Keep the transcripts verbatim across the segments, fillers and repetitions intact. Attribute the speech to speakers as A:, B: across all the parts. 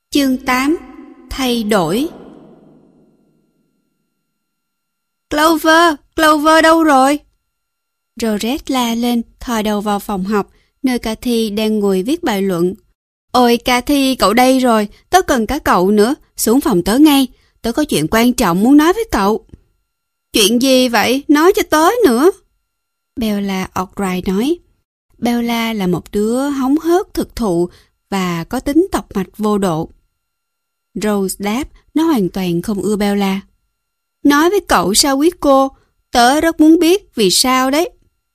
A: Chương tám. Thay đổi. Clover, Clover đâu rồi? Rosette la lên, thò đầu vào phòng học, nơi Cathy đang ngồi viết bài luận. Ôi Cathy, cậu đây rồi, tớ cần cả cậu nữa, xuống phòng tớ ngay, tớ có chuyện quan trọng muốn nói với cậu. Chuyện gì vậy? Nói cho tớ nữa. Bella Albright nói. Bella là một đứa hóng hớt thực thụ và có tính tọc mạch vô độ. Rose đáp, nó hoàn toàn không ưa Bella. Nói với cậu sao quý cô, tớ rất muốn biết vì sao đấy.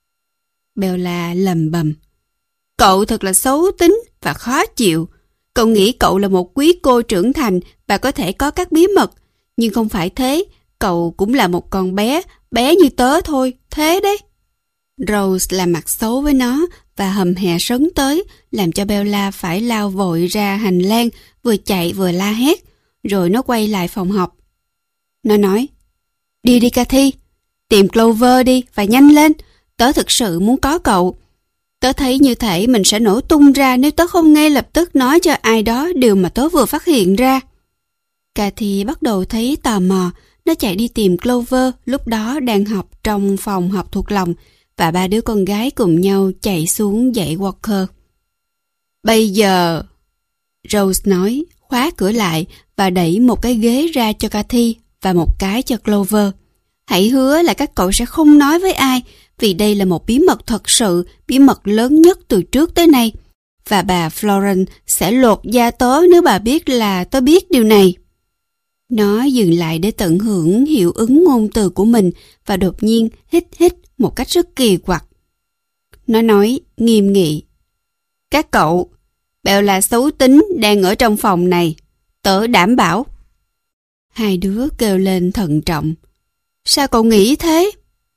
A: Bella lầm bầm. Cậu thật là xấu tính và khó chịu. Cậu nghĩ cậu là một quý cô trưởng thành và có thể có các bí mật. Nhưng không phải thế, cậu cũng là một con bé, bé như tớ thôi, thế đấy. Rose làm mặt xấu với nó và hầm hè sấn tới, làm cho Bella phải lao vội ra hành lang, vừa chạy vừa la hét, rồi nó quay lại phòng học. Nó nói, đi đi Cathy, tìm Clover đi và nhanh lên, tớ thực sự muốn có cậu. Tớ thấy như thể mình sẽ nổ tung ra nếu tớ không ngay lập tức nói cho ai đó điều mà tớ vừa phát hiện ra. Cathy bắt đầu thấy tò mò, nó chạy đi tìm Clover lúc đó đang học trong phòng học thuộc lòng, và ba đứa con gái cùng nhau chạy xuống dãy Walker. Bây giờ, Rose nói, khóa cửa lại và đẩy một cái ghế ra cho Cathy và một cái cho Clover. Hãy hứa là các cậu sẽ không nói với ai, vì đây là một bí mật thật sự, bí mật lớn nhất từ trước tới nay. Và bà Florence sẽ lột da tớ nếu bà biết là tớ biết điều này. Nó dừng lại để tận hưởng hiệu ứng ngôn từ của mình và đột nhiên hít hít một cách rất kỳ quặc. Nó nói nghiêm nghị. Các cậu, Bella xấu tính đang ở trong phòng này. Tớ đảm bảo. Hai đứa kêu lên thận trọng. Sao cậu nghĩ thế?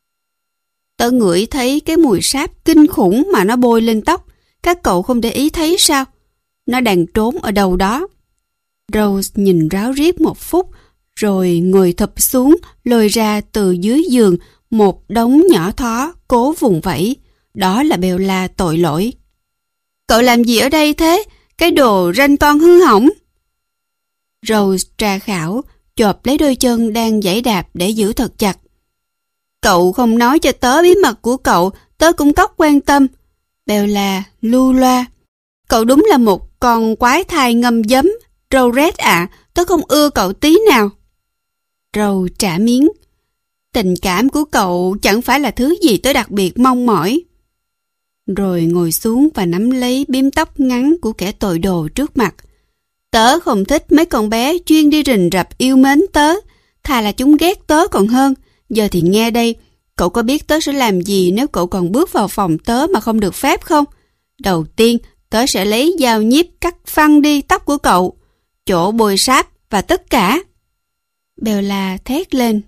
A: Tớ ngửi thấy cái mùi sáp kinh khủng mà nó bôi lên tóc. Các cậu không để ý thấy sao? Nó đang trốn ở đâu đó. Rose nhìn ráo riết một phút, rồi ngồi thụp xuống, lôi ra từ dưới giường một đống nhỏ thó, cố vùng vẫy. Đó là Bella tội lỗi. Cậu làm gì ở đây thế? Cái đồ ranh toan hư hỏng. Rose tra khảo, chộp lấy đôi chân đang giãy đạp để giữ thật chặt. Cậu không nói cho tớ bí mật của cậu, tớ cũng cóc quan tâm. Bella lu loa. Cậu đúng là một con quái thai ngâm giấm. Rosette ạ, à, tớ không ưa cậu tí nào. Rose trả miếng. Tình cảm của cậu chẳng phải là thứ gì tớ đặc biệt mong mỏi. Rồi ngồi xuống và nắm lấy bím tóc ngắn của kẻ tội đồ trước mặt. Tớ không thích mấy con bé chuyên đi rình rập yêu mến tớ. Thà là chúng ghét tớ còn hơn. Giờ thì nghe đây, cậu có biết tớ sẽ làm gì nếu cậu còn bước vào phòng tớ mà không được phép không? Đầu tiên, tớ sẽ lấy dao nhíp cắt phăng đi tóc của cậu, chỗ bôi sáp và tất cả. Bella thét lên.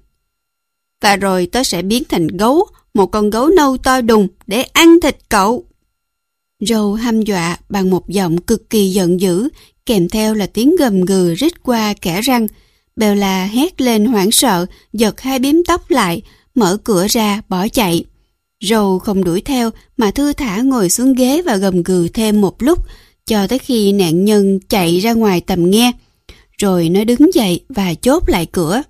A: Và rồi tớ sẽ biến thành gấu, một con gấu nâu to đùng để ăn thịt cậu. Rose hăm dọa bằng một giọng cực kỳ giận dữ, kèm theo là tiếng gầm gừ rít qua kẽ răng. Bella hét lên hoảng sợ, giật hai bím tóc lại, mở cửa ra bỏ chạy. Rose không đuổi theo mà thư thả ngồi xuống ghế và gầm gừ thêm một lúc, cho tới khi nạn nhân chạy ra ngoài tầm nghe. Rồi nó đứng dậy và chốt lại cửa.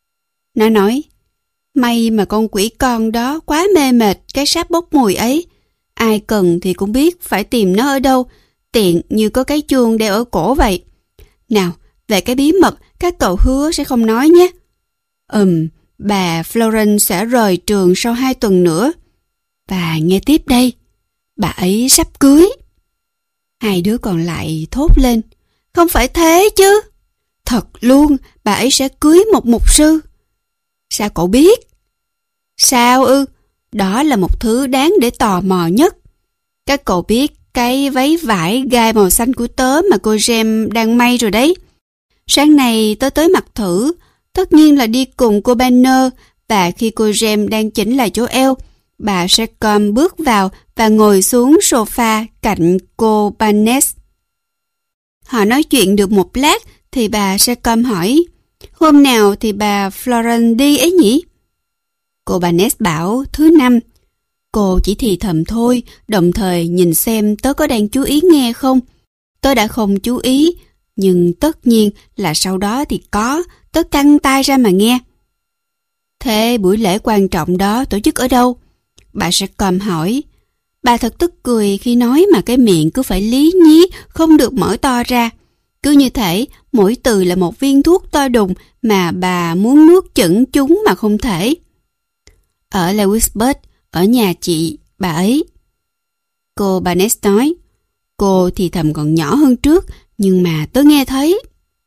A: Nó nói, may mà con quỷ con đó quá mê mệt cái sáp bốc mùi ấy. Ai cần thì cũng biết phải tìm nó ở đâu, tiện như có cái chuông đeo ở cổ vậy. Nào, về cái bí mật, các cậu hứa sẽ không nói nhé. Ừm, bà Florence sẽ rời trường sau hai tuần nữa. Và nghe tiếp đây, bà ấy sắp cưới. Hai đứa còn lại thốt lên. Không phải thế chứ. Thật luôn, bà ấy sẽ cưới một mục sư. Sao cậu biết? Sao ư? Đó là một thứ đáng để tò mò nhất. Các cậu biết cái váy vải gai màu xanh của tớ mà cô Jem đang may rồi đấy. Sáng nay tớ tới mặc thử, tất nhiên là đi cùng cô Banner, và khi cô Jem đang chỉnh lại chỗ eo, bà Secom bước vào và ngồi xuống sofa cạnh cô Barnes. Họ nói chuyện được một lát thì bà Secom hỏi, hôm nào thì bà Florence đi ấy nhỉ? Cô Barnes bảo thứ năm. Cô chỉ thì thầm thôi, đồng thời nhìn xem tớ có đang chú ý nghe không. Tớ đã không chú ý Nhưng tất nhiên là sau đó thì có, tớ căng tai ra mà nghe. Thế buổi lễ quan trọng đó tổ chức ở đâu? Bà Secom hỏi. Bà thật tức cười khi nói mà cái miệng cứ phải lý nhí, không được mở to ra. Cứ như thể mỗi từ là một viên thuốc to đùng mà bà muốn nuốt chửng chúng mà không thể. Ở Lewisburg, ở nhà chị, bà ấy. Cô Barnes nói. Cô thì thầm còn nhỏ hơn trước, nhưng mà tớ nghe thấy.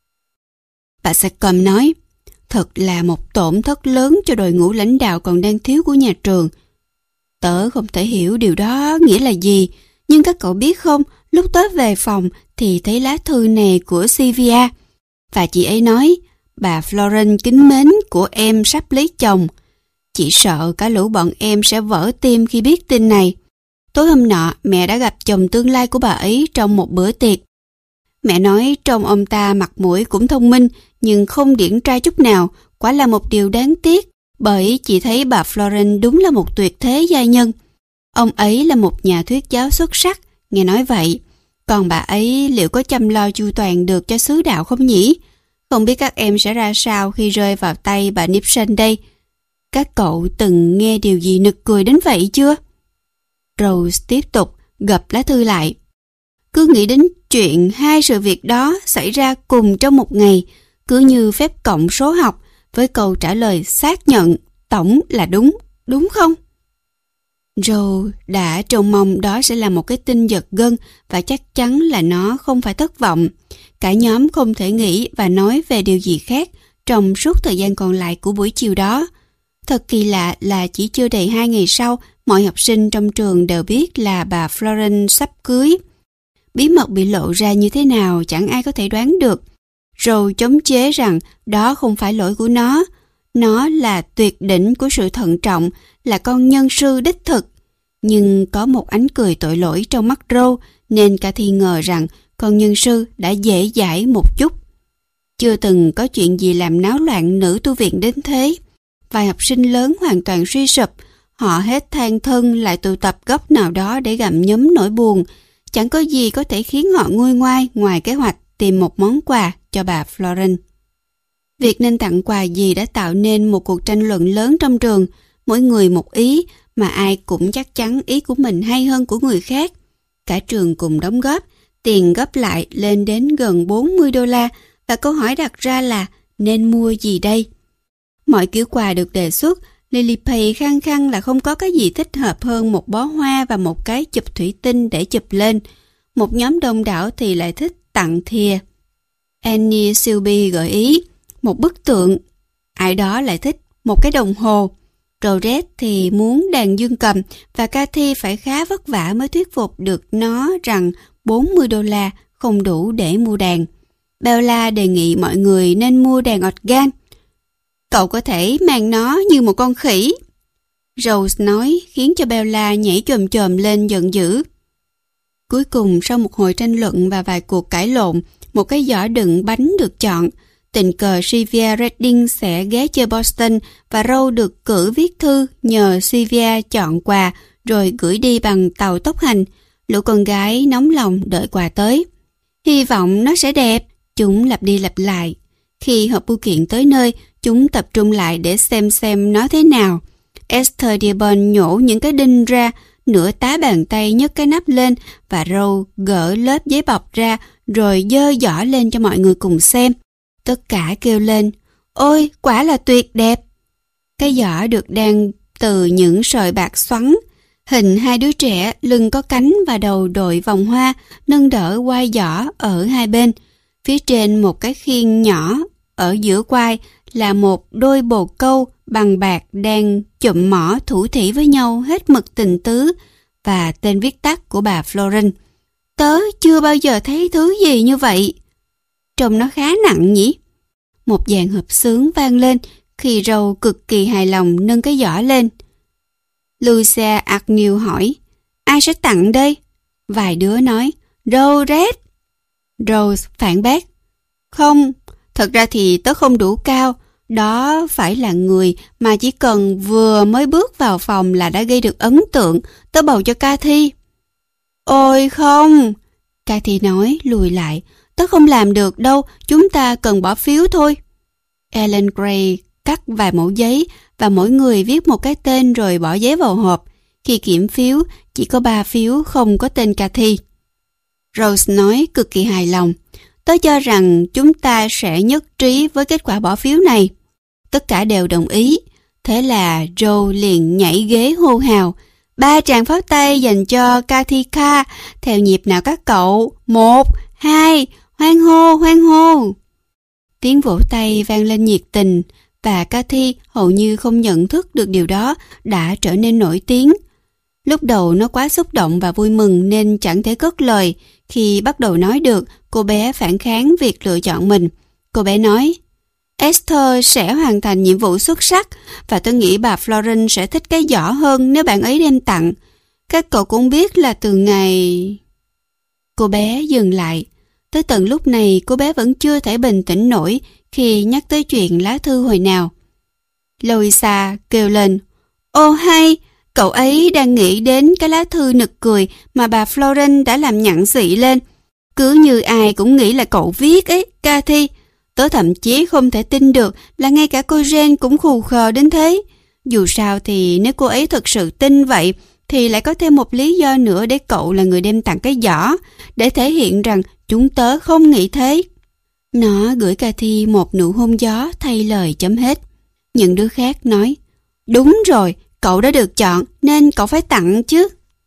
A: Bà Secom nói. Thật là một tổn thất lớn cho đội ngũ lãnh đạo còn đang thiếu của nhà trường. Tớ không thể hiểu điều đó nghĩa là gì, nhưng các cậu biết không, lúc tớ về phòng thì thấy lá thư này của Sylvia. Và chị ấy nói, bà Florence kính mến của em sắp lấy chồng. Chị sợ cả lũ bọn em sẽ vỡ tim khi biết tin này. Tối hôm nọ, mẹ đã gặp chồng tương lai của bà ấy trong một bữa tiệc. Mẹ nói trông ông ta mặt mũi cũng thông minh, nhưng không điển trai chút nào, quả là một điều đáng tiếc, bởi chị thấy bà Florence đúng là một tuyệt thế giai nhân. Ông ấy là một nhà thuyết giáo xuất sắc, nghe nói vậy. Còn bà ấy liệu có chăm lo chu toàn được cho xứ đạo không nhỉ? Không biết các em sẽ ra sao khi rơi vào tay bà Nixon đây. Các cậu từng nghe điều gì nực cười đến vậy chưa? Rose tiếp tục gập lá thư lại. Cứ nghĩ đến chuyện hai sự việc đó xảy ra cùng trong một ngày, cứ như phép cộng số học, với câu trả lời xác nhận tổng là đúng, đúng không? Rose đã trông mong đó sẽ là một cái tin giật gân và chắc chắn là nó không phải thất vọng. Cả nhóm không thể nghĩ và nói về điều gì khác trong suốt thời gian còn lại của buổi chiều đó. Thật kỳ lạ là chỉ chưa đầy hai ngày sau, mọi học sinh trong trường đều biết là bà Florence sắp cưới. Bí mật bị lộ ra như thế nào chẳng ai có thể đoán được. Rồi chống chế rằng đó không phải lỗi của nó. Nó là tuyệt đỉnh của sự thận trọng, là con nhân sư đích thực. Nhưng có một ánh cười tội lỗi trong mắt Rose, nên Cathy ngờ rằng con nhân sư đã dễ dãi một chút. Chưa từng có chuyện gì làm náo loạn nữ tu viện đến thế. Vài học sinh lớn hoàn toàn suy sụp, họ hết than thân lại tụ tập góc nào đó để gặm nhấm nỗi buồn. Chẳng có gì có thể khiến họ nguôi ngoai ngoài kế hoạch tìm một món quà cho bà Florence. Việc nên tặng quà gì đã tạo nên một cuộc tranh luận lớn trong trường, mỗi người một ý mà ai cũng chắc chắn ý của mình hay hơn của người khác. Cả trường cùng đóng góp, tiền góp lại lên đến gần bốn mươi đô la và câu hỏi đặt ra là nên mua gì đây? Mọi kiểu quà được đề xuất, Lily Page khăng khăng là không có cái gì thích hợp hơn một bó hoa và một cái chụp thủy tinh để chụp lên. Một nhóm đông đảo thì lại thích tặng thìa. Annie Silby gợi ý một bức tượng. Ai đó lại thích một cái đồng hồ. Rosette thì muốn đàn dương cầm và Cathy phải khá vất vả mới thuyết phục được nó rằng bốn mươi đô la không đủ để mua đàn. Bella đề nghị mọi người nên mua đàn organ. Cậu có thể mang nó như một con khỉ. Rose nói khiến cho Bella nhảy chồm chồm lên giận dữ. Cuối cùng sau một hồi tranh luận và vài cuộc cãi lộn, một cái giỏ đựng bánh được chọn. Tình cờ Sylvia Redding sẽ ghé chơi Boston và Rose được cử viết thư nhờ Sylvia chọn quà rồi gửi đi bằng tàu tốc hành. Lũ con gái nóng lòng đợi quà tới. Hy vọng nó sẽ đẹp, chúng lặp đi lặp lại. Khi hộp bưu kiện tới nơi, chúng tập trung lại để xem xem nó thế nào. Esther Dearborn nhổ những cái đinh ra, nửa tá bàn tay nhấc cái nắp lên và Rose gỡ lớp giấy bọc ra rồi dơ giỏ lên cho mọi người cùng xem. Tất cả kêu lên, ôi quả là tuyệt đẹp. Cái giỏ được đan từ những sợi bạc xoắn, hình hai đứa trẻ lưng có cánh và đầu đội vòng hoa, nâng đỡ quai giỏ ở hai bên. Phía trên một cái khiên nhỏ ở giữa quai là một đôi bồ câu bằng bạc đang chụm mỏ thủ thỉ với nhau hết mực tình tứ và tên viết tắt của bà Florence. Tớ chưa bao giờ thấy thứ gì như vậy. Trông nó khá nặng nhỉ? Một dàn hợp xướng vang lên khi Rose cực kỳ hài lòng nâng cái giỏ lên. Lucia Agnew hỏi, ai sẽ tặng đây? Vài đứa nói, Rosette. Rose phản bác, không, thật ra thì tớ không đủ cao. Đó phải là người mà chỉ cần vừa mới bước vào phòng là đã gây được ấn tượng. Tớ bầu cho Cathy. Ôi không, Cathy nói lùi lại. Tớ không làm được đâu, chúng ta cần bỏ phiếu thôi. Ellen Gray cắt vài mẩu giấy và mỗi người viết một cái tên rồi bỏ giấy vào hộp. Khi kiểm phiếu, chỉ có ba phiếu không có tên Cathy. Rose nói cực kỳ hài lòng. Tớ cho rằng chúng ta sẽ nhất trí với kết quả bỏ phiếu này. Tất cả đều đồng ý. Thế là Joe liền nhảy ghế hô hào. Ba tràng pháo tay dành cho Cathy Carr. Theo nhịp nào các cậu. Một, hai, hoan hô, hoan hô. Tiếng vỗ tay vang lên nhiệt tình. Và Cathy hầu như không nhận thức được điều đó đã trở nên nổi tiếng. Lúc đầu nó quá xúc động và vui mừng nên chẳng thể cất lời. Khi bắt đầu nói được, cô bé phản kháng việc lựa chọn mình. Cô bé nói, Esther sẽ hoàn thành nhiệm vụ xuất sắc và tôi nghĩ bà Florence sẽ thích cái giỏ hơn nếu bạn ấy đem tặng. Các cậu cũng biết là từ ngày... Cô bé dừng lại. Tới tận lúc này cô bé vẫn chưa thể bình tĩnh nổi khi nhắc tới chuyện lá thư hồi nào. Louisa kêu lên, ô hay, cậu ấy đang nghĩ đến cái lá thư nực cười mà bà Florence đã làm nhặng xị lên. Cứ như ai cũng nghĩ là cậu viết ấy, Cathy. Tớ thậm chí không thể tin được là ngay cả cô Jane cũng khù khờ đến thế. Dù sao thì nếu cô ấy thực sự tin vậy, thì lại có thêm một lý do nữa để cậu là người đem tặng cái giỏ, để thể hiện rằng chúng tớ không nghĩ thế. Nó gửi Cathy một nụ hôn gió thay lời chấm hết. Những đứa khác nói, đúng rồi, cậu đã được chọn nên cậu phải tặng chứ.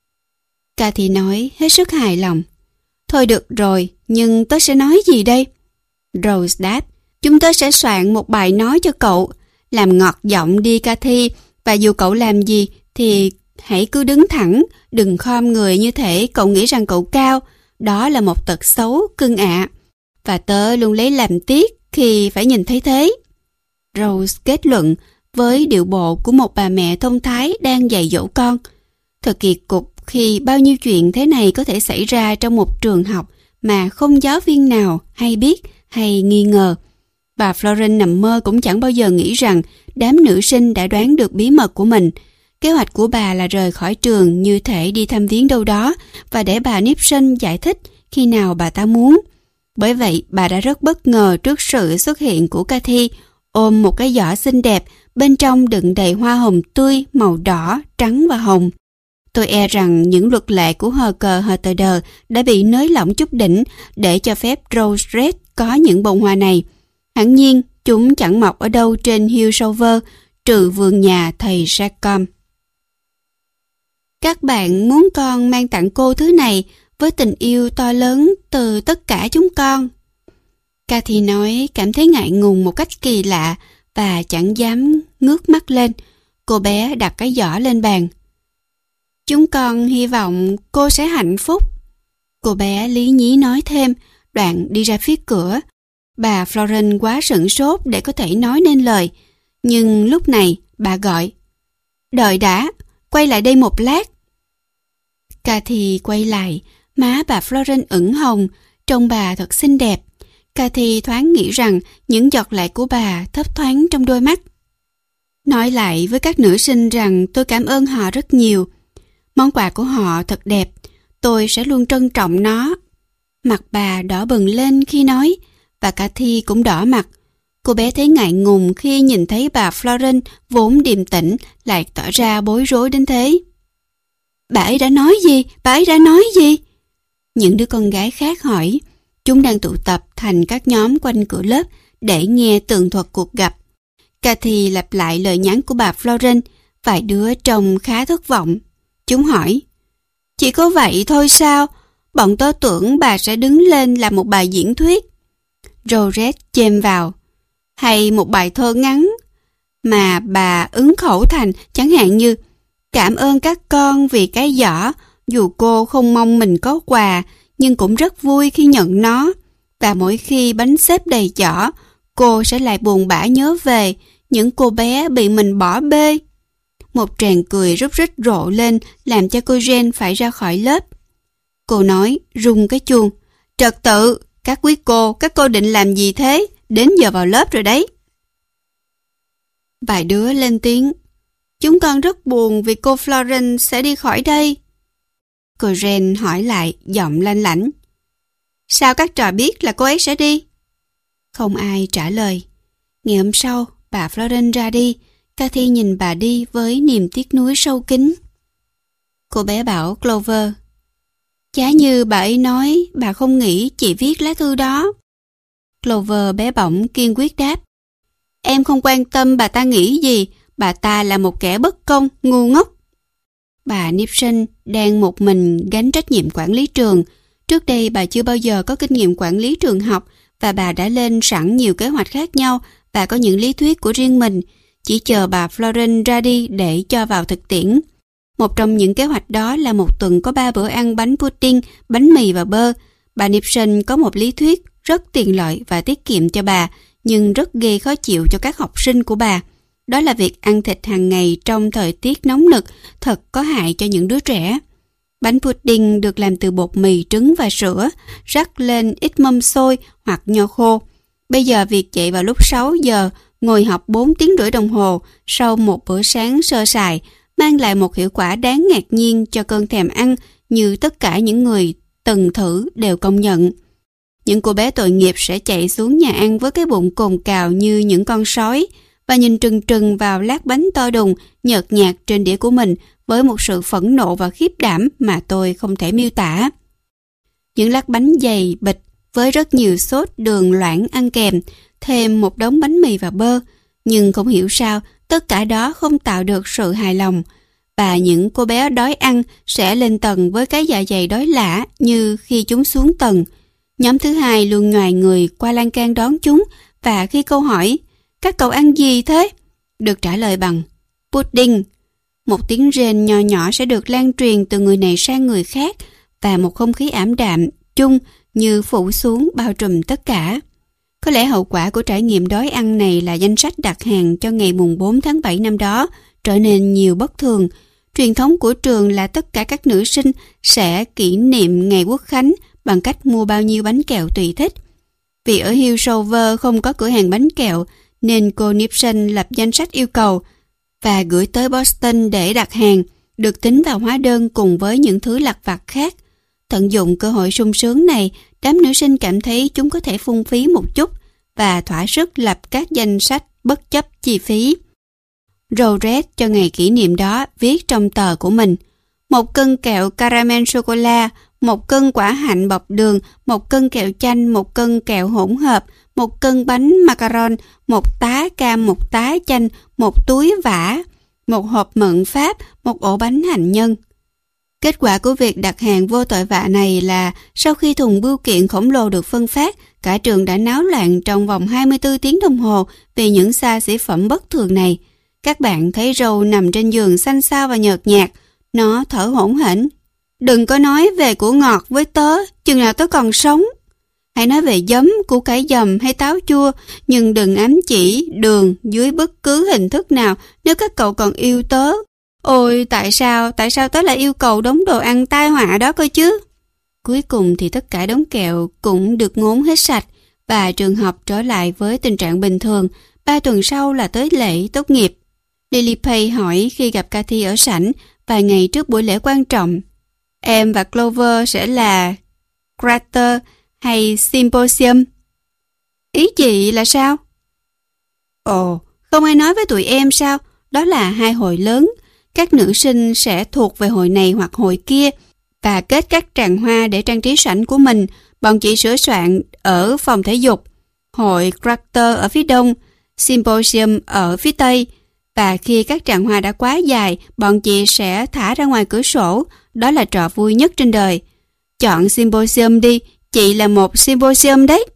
A: Cathy nói hết sức hài lòng. Thôi được rồi, nhưng tớ sẽ nói gì đây? Rose đáp, chúng tớ sẽ soạn một bài nói cho cậu. Làm ngọt giọng đi Cathy, và dù cậu làm gì thì hãy cứ đứng thẳng, đừng khom người như thể cậu nghĩ rằng cậu cao. Đó là một tật xấu, cưng ạ. Và tớ luôn lấy làm tiếc khi phải nhìn thấy thế. Rose kết luận với điệu bộ của một bà mẹ thông thái đang dạy dỗ con. Thật kỳ cục khi bao nhiêu chuyện thế này có thể xảy ra trong một trường học mà không giáo viên nào hay biết hay nghi ngờ. Bà Florence nằm mơ cũng chẳng bao giờ nghĩ rằng đám nữ sinh đã đoán được bí mật của mình. Kế hoạch của bà là rời khỏi trường như thể đi thăm viếng đâu đó và để bà Nixon giải thích khi nào bà ta muốn. Bởi vậy, bà đã rất bất ngờ trước sự xuất hiện của Cathy, ôm một cái giỏ xinh đẹp, bên trong đựng đầy hoa hồng tươi, màu đỏ, trắng và hồng. Tôi e rằng những luật lệ của hờ cờ hờ tờ đờ đã bị nới lỏng chút đỉnh để cho phép Rose Red có những bông hoa này. Hẳn nhiên, chúng chẳng mọc ở đâu trên Hillsover, trừ vườn nhà thầy Jacom. Các bạn muốn con mang tặng cô thứ này với tình yêu to lớn từ tất cả chúng con. Cathy nói cảm thấy ngại ngùng một cách kỳ lạ và chẳng dám ngước mắt lên. Cô bé đặt cái giỏ lên bàn. Chúng con hy vọng cô sẽ hạnh phúc. Cô bé lý nhí nói thêm, đoạn đi ra phía cửa. Bà Florence quá sửng sốt để có thể nói nên lời. Nhưng lúc này bà gọi, đợi đã, quay lại đây một lát. Cathy quay lại, má bà Florence ửng hồng, trông bà thật xinh đẹp. Cathy thoáng nghĩ rằng những giọt lệ của bà thấp thoáng trong đôi mắt. Nói lại với các nữ sinh rằng tôi cảm ơn họ rất nhiều. Món quà của họ thật đẹp, tôi sẽ luôn trân trọng nó. Mặt bà đỏ bừng lên khi nói, và Cathy cũng đỏ mặt. Cô bé thấy ngại ngùng khi nhìn thấy bà Florence vốn điềm tĩnh lại tỏ ra bối rối đến thế. Bà ấy đã nói gì? Bà ấy đã nói gì? Những đứa con gái khác hỏi. Chúng đang tụ tập thành các nhóm quanh cửa lớp để nghe tường thuật cuộc gặp. Cathy lặp lại lời nhắn của bà Florence. Vài đứa trông khá thất vọng. Chúng hỏi, chỉ có vậy thôi sao? Bọn tớ tưởng bà sẽ đứng lên làm một bài diễn thuyết. Rose chêm vào, hay một bài thơ ngắn mà bà ứng khẩu thành, chẳng hạn như cảm ơn các con vì cái giỏ, dù cô không mong mình có quà nhưng cũng rất vui khi nhận nó, và mỗi khi bánh xếp đầy giỏ cô sẽ lại buồn bã nhớ về những cô bé bị mình bỏ bê. Một tràng cười rúc rích rộ lên làm cho cô Jane phải ra khỏi lớp. Cô nói rung cái chuông, trật tự, các quý cô, các cô định làm gì thế? Đến giờ vào lớp rồi đấy. Vài đứa lên tiếng, chúng con rất buồn vì cô Florence sẽ đi khỏi đây. Cô Jane hỏi lại giọng lanh lảnh, Sao các trò biết là cô ấy sẽ đi? Không ai trả lời. Ngày hôm sau, bà Florence ra đi. Cathy nhìn bà đi với niềm tiếc nuối sâu kín. Cô bé bảo Clover, giá như bà ấy nói bà không nghĩ chị viết lá thư đó. Clover bé bỏng kiên quyết đáp, em không quan tâm bà ta nghĩ gì, bà ta là một kẻ bất công, ngu ngốc. Bà Nixon đang một mình gánh trách nhiệm quản lý trường. Trước đây bà chưa bao giờ có kinh nghiệm quản lý trường học và bà đã lên sẵn nhiều kế hoạch khác nhau và có những lý thuyết của riêng mình, chỉ chờ bà Florence ra đi để cho vào thực tiễn. Một trong những kế hoạch đó là một tuần có ba bữa ăn bánh pudding, bánh mì và bơ. Bà Nixon có một lý thuyết rất tiện lợi và tiết kiệm cho bà, nhưng rất gây khó chịu cho các học sinh của bà. Đó là việc ăn thịt hàng ngày trong thời tiết nóng nực thật có hại cho những đứa trẻ. Bánh pudding được làm từ bột mì, trứng và sữa, rắc lên ít mâm xôi hoặc nho khô. Bây giờ việc dậy vào lúc sáu giờ, ngồi học bốn tiếng rưỡi đồng hồ sau một bữa sáng sơ sài mang lại một hiệu quả đáng ngạc nhiên cho cơn thèm ăn như tất cả những người từng thử đều công nhận. Những cô bé tội nghiệp sẽ chạy xuống nhà ăn với cái bụng cồn cào như những con sói và nhìn trừng trừng vào lát bánh to đùng, nhợt nhạt trên đĩa của mình với một sự phẫn nộ và khiếp đảm mà tôi không thể miêu tả. Những lát bánh dày bịch với rất nhiều sốt đường loãng ăn kèm, thêm một đống bánh mì và bơ, nhưng không hiểu sao tất cả đó không tạo được sự hài lòng. Và những cô bé đói ăn sẽ lên tầng với cái dạ dày đói lả như khi chúng xuống tầng. Nhóm thứ hai luôn nhoài người qua lan can đón chúng, và khi câu hỏi các cậu ăn gì thế? Được trả lời bằng pudding. Một tiếng rên nho nhỏ sẽ được lan truyền từ người này sang người khác và một không khí ảm đạm, chung như phủ xuống bao trùm tất cả. Có lẽ hậu quả của trải nghiệm đói ăn này là danh sách đặt hàng cho ngày mùng bốn tháng bảy năm đó trở nên nhiều bất thường. Truyền thống của trường là tất cả các nữ sinh sẽ kỷ niệm ngày Quốc khánh bằng cách mua bao nhiêu bánh kẹo tùy thích. Vì ở Hillsover không có cửa hàng bánh kẹo, nên cô Nixon lập danh sách yêu cầu và gửi tới Boston để đặt hàng, được tính vào hóa đơn cùng với những thứ lặt vặt khác. Tận dụng cơ hội sung sướng này, đám nữ sinh cảm thấy chúng có thể phung phí một chút và thỏa sức lập các danh sách bất chấp chi phí. Rosette cho ngày kỷ niệm đó viết trong tờ của mình: một cân kẹo caramel sô-cô-la, một cân quả hạnh bọc đường, một cân kẹo chanh, một cân kẹo hỗn hợp, một cân bánh macaron, một tá cam, một tá chanh, một túi vả, một hộp mận Pháp, một ổ bánh hành nhân. Kết quả của việc đặt hàng vô tội vạ này là sau khi thùng bưu kiện khổng lồ được phân phát, cả trường đã náo loạn trong vòng hai mươi tư tiếng đồng hồ vì những xa xỉ phẩm bất thường này. Các bạn thấy Râu nằm trên giường xanh xao và nhợt nhạt, nó thở hổn hển. Đừng có nói về của ngọt với tớ, chừng nào tớ còn sống. Hãy nói về giấm, củ cải dầm hay táo chua, nhưng đừng ám chỉ đường dưới bất cứ hình thức nào nếu các cậu còn yêu tớ. Ôi, tại sao, tại sao tớ lại yêu cầu đống đồ ăn tai họa đó cơ chứ? Cuối cùng thì tất cả đống kẹo cũng được ngốn hết sạch và trường học trở lại với tình trạng bình thường. Ba tuần sau là tới lễ tốt nghiệp. Lily Pay hỏi khi gặp Cathy ở sảnh vài ngày trước buổi lễ quan trọng: em và Clover sẽ là Crater hay Symposium? Ý chị là sao? Ồ, không ai nói với tụi em sao? Đó là hai hội lớn. Các nữ sinh sẽ thuộc về hội này hoặc hội kia và kết các tràng hoa để trang trí sảnh của mình. Bọn chị sửa soạn ở phòng thể dục. Hội Crater ở phía đông, Symposium ở phía tây. Và khi các tràng hoa đã quá dài, bọn chị sẽ thả ra ngoài cửa sổ. Đó là trò vui nhất trên đời. Chọn Symposium đi, chị là một Symposium đấy.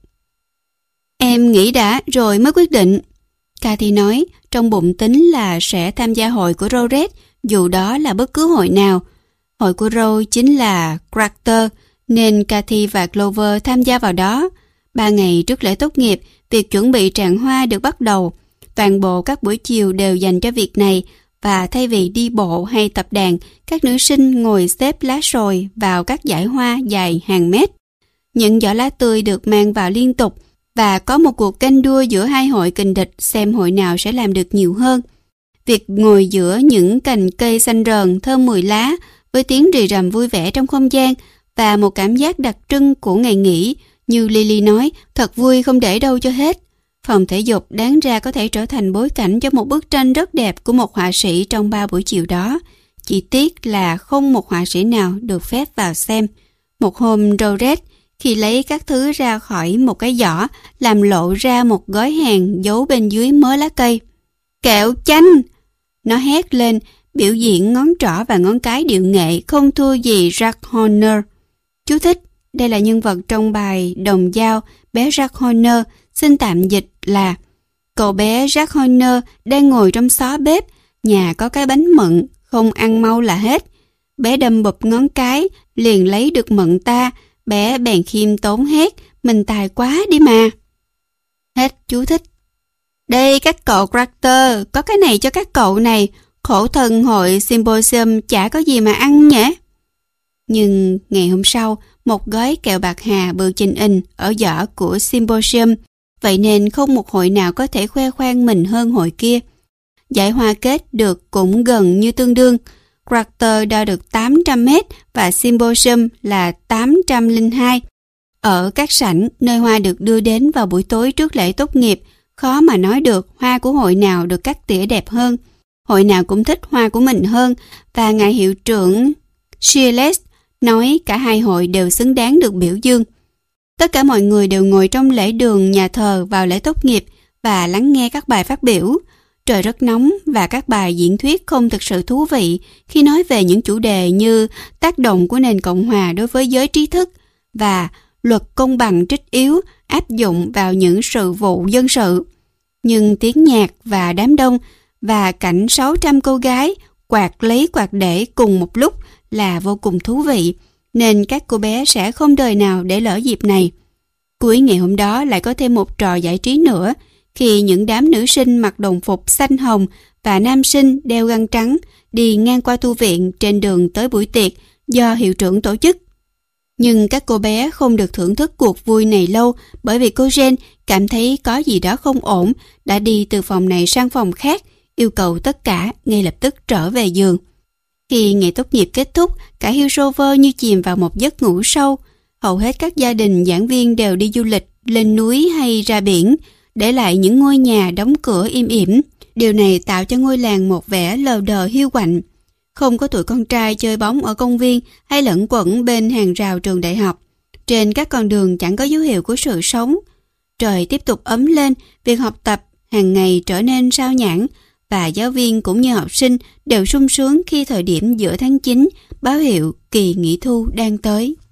A: Em nghĩ đã rồi mới quyết định. Cathy nói, trong bụng tính là sẽ tham gia hội của Rosette, dù đó là bất cứ hội nào. Hội của Rose chính là Crater, nên Cathy và Clover tham gia vào đó. Ba ngày trước lễ tốt nghiệp, việc chuẩn bị tràng hoa được bắt đầu. Toàn bộ các buổi chiều đều dành cho việc này, và thay vì đi bộ hay tập đàn, các nữ sinh ngồi xếp lá sồi vào các dải hoa dài hàng mét. Những giỏ lá tươi được mang vào liên tục, và có một cuộc ganh đua giữa hai hội kình địch xem hội nào sẽ làm được nhiều hơn. Việc ngồi giữa những cành cây xanh rờn thơm mùi lá với tiếng rì rầm vui vẻ trong không gian và một cảm giác đặc trưng của ngày nghỉ. Như Lily nói, thật vui không để đâu cho hết. Phòng thể dục đáng ra có thể trở thành bối cảnh cho một bức tranh rất đẹp của một họa sĩ trong ba buổi chiều đó. Chỉ tiếc là không một họa sĩ nào được phép vào xem. Một hôm Rose, khi lấy các thứ ra khỏi một cái giỏ, làm lộ ra một gói hàng giấu bên dưới mớ lá cây. Kẹo chanh! Nó hét lên, biểu diễn ngón trỏ và ngón cái điệu nghệ không thua gì Jack Horner. Chú thích, đây là nhân vật trong bài Đồng Dao, bé Jack Horner, xin tạm dịch là: cậu bé Jack Horner đang ngồi trong xó bếp, nhà có cái bánh mận, không ăn mau là hết. Bé đâm bụp ngón cái, liền lấy được mận ta, bé bèn khiêm tốn hét, mình tài quá đi mà. Hết chú thích. Đây các cậu Carter, có cái này cho các cậu này, khổ thân hội Symposium chả có gì mà ăn nhỉ. Nhưng ngày hôm sau, một gói kẹo bạc hà bự trình in ở giỏ của Symposium, vậy nên không một hội nào có thể khoe khoang mình hơn hội kia. Giải hoa kết được cũng gần như tương đương. Carter đo được tám trăm mét và Symposium là tám trăm lẻ hai. Ở các sảnh, nơi hoa được đưa đến vào buổi tối trước lễ tốt nghiệp, khó mà nói được hoa của hội nào được cắt tỉa đẹp hơn. Hội nào cũng thích hoa của mình hơn, và ngài hiệu trưởng Shearles nói cả hai hội đều xứng đáng được biểu dương. Tất cả mọi người đều ngồi trong lễ đường nhà thờ vào lễ tốt nghiệp và lắng nghe các bài phát biểu. Trời rất nóng và các bài diễn thuyết không thực sự thú vị khi nói về những chủ đề như tác động của nền Cộng hòa đối với giới trí thức và luật công bằng trích yếu áp dụng vào những sự vụ dân sự. Nhưng tiếng nhạc và đám đông và cảnh sáu trăm cô gái quạt lấy quạt để cùng một lúc là vô cùng thú vị, nên các cô bé sẽ không đời nào để lỡ dịp này. Cuối ngày hôm đó lại có thêm một trò giải trí nữa, khi những đám nữ sinh mặc đồng phục xanh hồng và nam sinh đeo găng trắng đi ngang qua tu viện trên đường tới buổi tiệc do hiệu trưởng tổ chức. Nhưng các cô bé không được thưởng thức cuộc vui này lâu, bởi vì cô Jane cảm thấy có gì đó không ổn, đã đi từ phòng này sang phòng khác, yêu cầu tất cả ngay lập tức trở về giường. Khi ngày tốt nghiệp kết thúc, cả Hillsover như chìm vào một giấc ngủ sâu. Hầu hết các gia đình giảng viên đều đi du lịch, lên núi hay ra biển, để lại những ngôi nhà đóng cửa im ỉm. Điều này tạo cho ngôi làng một vẻ lờ đờ hiu quạnh. Không có tụi con trai chơi bóng ở công viên hay lẫn quẩn bên hàng rào trường đại học. Trên các con đường chẳng có dấu hiệu của sự sống. Trời tiếp tục ấm lên, việc học tập hàng ngày trở nên sao nhãng, và giáo viên cũng như học sinh đều sung sướng khi thời điểm giữa tháng chín báo hiệu kỳ nghỉ thu đang tới.